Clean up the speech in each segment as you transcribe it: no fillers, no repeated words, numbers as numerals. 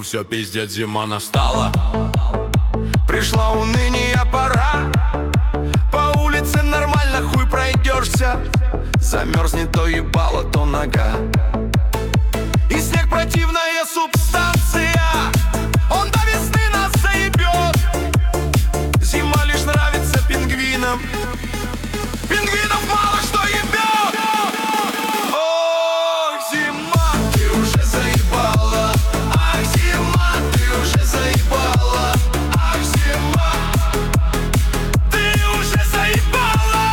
все, пиздец, зима настала. Пришла уныние, пора. По улице нормально хуй пройдешься. Замерзнет то ебало, то нога. И снег противная субстанция. Он до весны нас заебет. Зима лишь нравится пингвинам. Пингвинов мало что ебет. Ох, зима, ты уже заебала. Ах, зима, ты уже заебала. Ах, зима, ты уже заебала.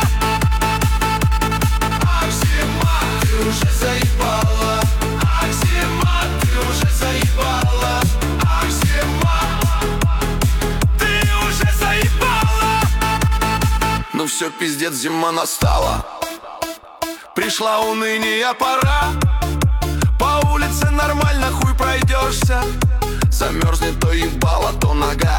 Ах, зима, ты уже заебала. Ах, зима, ты уже заебала. Ах, зима, ты уже заебала. Ну все, пиздец, зима настала. Пришла уныние, пора. По улице нормально хуй пройдешься. Замерзнет то ебало, то нога.